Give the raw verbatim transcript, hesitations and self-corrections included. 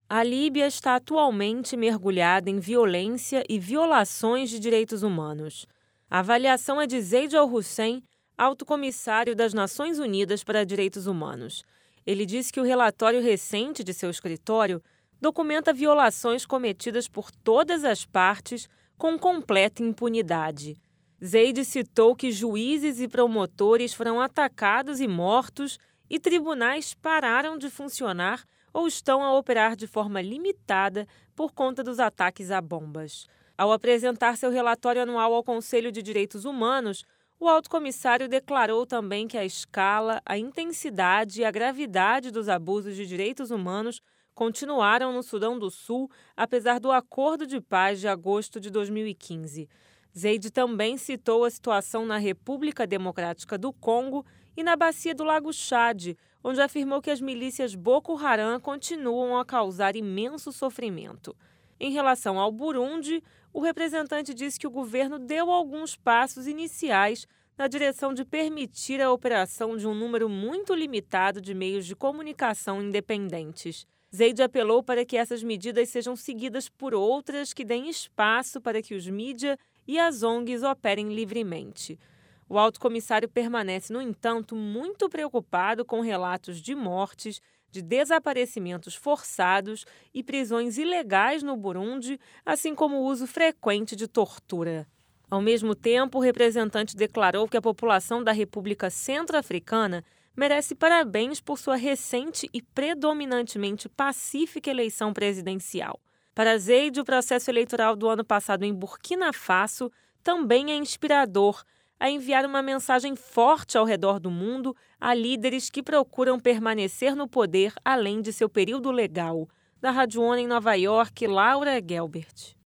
A Líbia está atualmente mergulhada em violência e violações de direitos humanos. A avaliação é de Zeid Al-Hussein, alto comissário das Nações Unidas para Direitos Humanos. Ele disse que o relatório recente de seu escritório documenta violações cometidas por todas as partes com completa impunidade. Zeid citou que juízes e promotores foram atacados e mortos e tribunais pararam de funcionar ou estão a operar de forma limitada por conta dos ataques a bombas. Ao apresentar seu relatório anual ao Conselho de Direitos Humanos, o alto comissário declarou também que a escala, a intensidade e a gravidade dos abusos de direitos humanos continuaram no Sudão do Sul, apesar do acordo de paz de agosto de dois mil e quinze. Zeid também citou a situação na República Democrática do Congo e na bacia do Lago Chade, onde afirmou que as milícias Boko Haram continuam a causar imenso sofrimento. Em relação ao Burundi, o representante disse que o governo deu alguns passos iniciais na direção de permitir a operação de um número muito limitado de meios de comunicação independentes. Zeid apelou para que essas medidas sejam seguidas por outras que deem espaço para que os mídia e as O N Gs operem livremente. O alto comissário permanece, no entanto, muito preocupado com relatos de mortes, de desaparecimentos forçados e prisões ilegais no Burundi, assim como o uso frequente de tortura. Ao mesmo tempo, o representante declarou que a população da República Centro-Africana merece parabéns por sua recente e predominantemente pacífica eleição presidencial. Para Zeid, o processo eleitoral do ano passado em Burkina Faso também é inspirador a enviar uma mensagem forte ao redor do mundo a líderes que procuram permanecer no poder além de seu período legal. Da Rádio ONU em Nova York, Laura Gelbert.